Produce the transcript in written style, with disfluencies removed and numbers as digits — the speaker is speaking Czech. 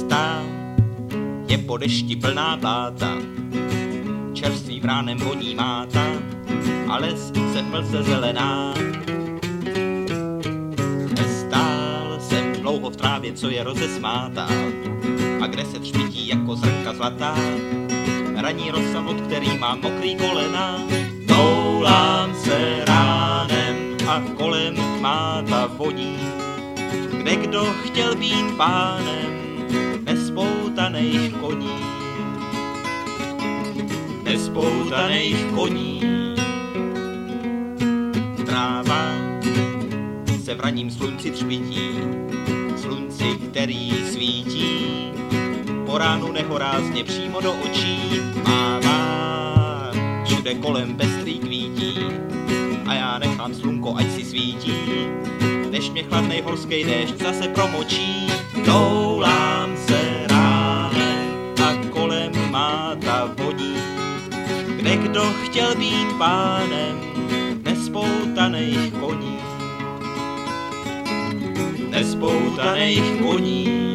cesta je po dešti plná bláta, čerstvý vránem voní máta a les se v mlze zelená. Nestál jsem dlouho v trávě, co je rozesmátá, a kde se třpití jako zrnka zlatá, ranní rosa, od který mám mokrý kolena. Toulám se ránem a kolem máta voní, kde kdo chtěl být pánem nespoutaných koní. Nespoutaných koní. Tráva se v ranním slunci třpití, slunci, který svítí po ránu nehorázně přímo do očí, mává všude kolem pestrý kvítí a já nechám slunko, ať si svítí, než mě chladnej horský déšť zase promočí. Toulám se ránem a kolem máta voní, kde kdo chtěl být pánem nespoutaných koní. Nespoutaných koní.